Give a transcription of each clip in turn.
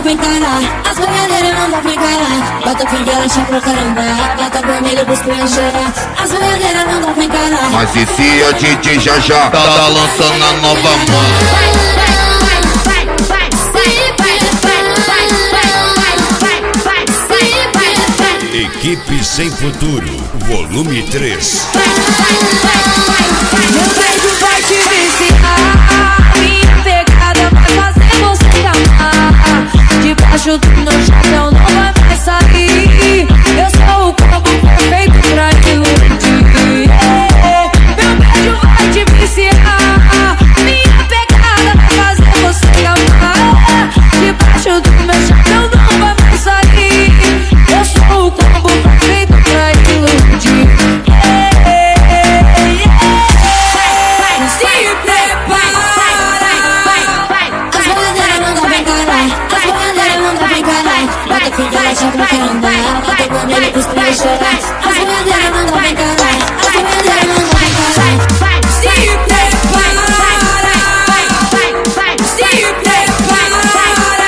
dá pra encarar, as boiadeiras não dá pra encarar. Bota figueira, chá pra caramba, bota vermelho pros crianças chorar. As boiadeiras não dá pra encarar. Mas esse a DJ já tá lançando a nova mão. Equipe Sem Futuro, volume 3. Meu beijo vai te viciar, minha pegada vai fazer você gamar. Debaixo do meu chapéu não vai mais sair. Eu sou o combo perfeito pra iludir. Meu beijo vai te viciar, minha pegada vai fazer você gamar. Debaixo do meu chapéu não vai mais sair. Eu sou o combo perfeito pra iludir. Se prepara, as boiadeiras não dá pra encarar, as boiadeiras não dá pra encarar. Bota figueira, chá pra caramba, bota vermelho pros crianças chorar. As boiadeiras não dá pra encarar, as boiadeiras não dá pra encarar. se prepara, se prepara.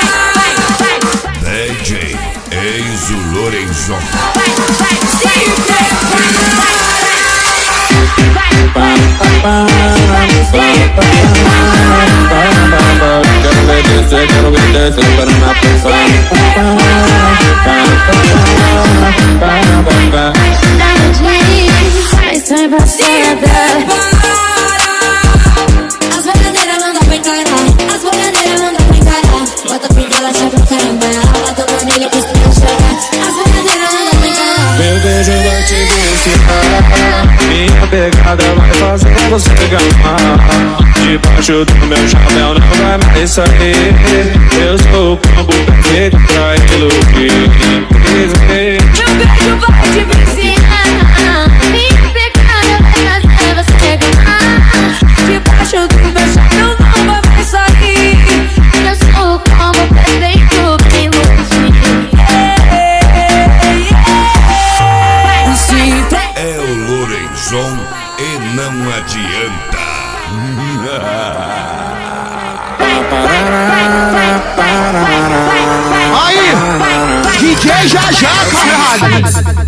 DJ Enzo Lorenzon. Se prepara. Quero ver descer para na pressão. Mas sai pra as boiadeiras não dá pra encarar, as boiadeiras não dá pra encarar. Bota figueira, chá pra caramba, bota vermelho pros crianças chorar. As boiadeiras não dá pra encarar. Meu beijo vai te viciar, minha pegada vai fazer você gamar. Debaixo do meu chapéu não vai mais sair. Eu sou o combo perfeito pra iludir. Meu beijo vai te viciar, minha pegada vai fazer você gamar. Debaixo do meu chapéu não vai mais sair. Eu sou o combo perfeito pra iludir. É o Lorenzon e não adianta. Aí, DJ já, caralho.